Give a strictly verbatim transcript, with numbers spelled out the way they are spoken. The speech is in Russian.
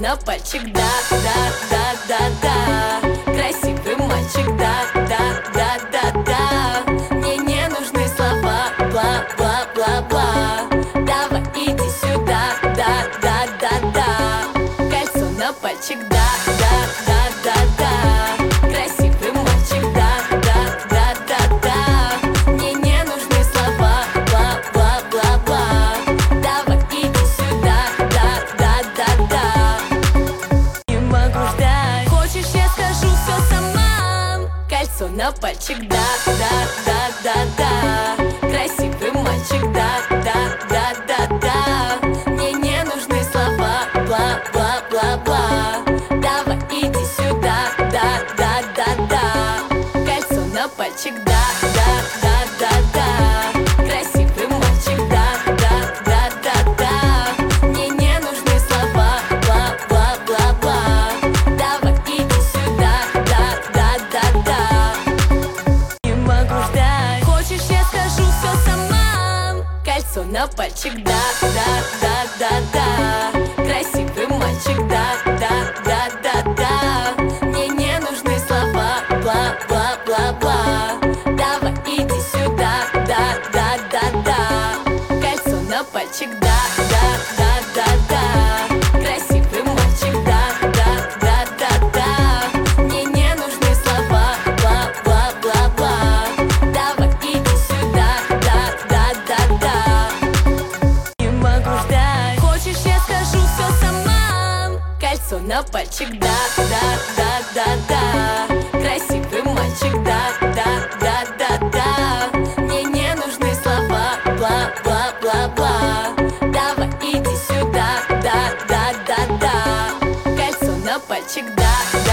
на пальчик, да, да, да, да, да. Красивый мальчик, да, да, да, да, да. Мне не нужны слова, бла, бла, бла, бла. Давай иди сюда, да, да, да, да. Кольцо на пальчик, да, да, да, да, да. Красивый мальчик, да, да, да, да, да. Мне не нужны слова, бла, бла, бла, бла. Давай иди сюда, да, да, да, да. Не могу ждать. Хочешь, я скажу все сама? Кольцо на пальчик, да, да, да, да, да. Красивый мальчик, да, да, да, да, да. Мне не нужны слова, бла, бла, бла, бла. Давай иди сюда, да, да, да, да. Кольцо на пальчик, да, да, да, да, да. Красивый мальчик, да, да, да, да, да. Мне не нужны слова, бла, бла, бла, бла. Давай иди сюда, да, да, да, да. Не могу ждать. Хочешь, я скажу все сама? Кольцо на пальчик, да, да, да, да, да. Красивый мальчик, да, да, да, да, да. Мне не нужны слова, бла, бла, бла, бла. Давай иди сюда, да, да, да, да. Кольцо на пальчик, да, да, да, да, да. Красивый мальчик, да, да, да, да, да. Мне не нужны слова, бла, бла, бла, бла. Давай иди сюда, да, да, да, да. Не могу ждать. Хочешь, я скажу все сама? Кольцо на пальчик, да, да, да, да, да. Красивый мальчик, да, да, да, да, да. Мне не нужны слова, бла, бла, бла, бла. Давай иди сюда, да, да, да, да. Кольцо на пальчик, да.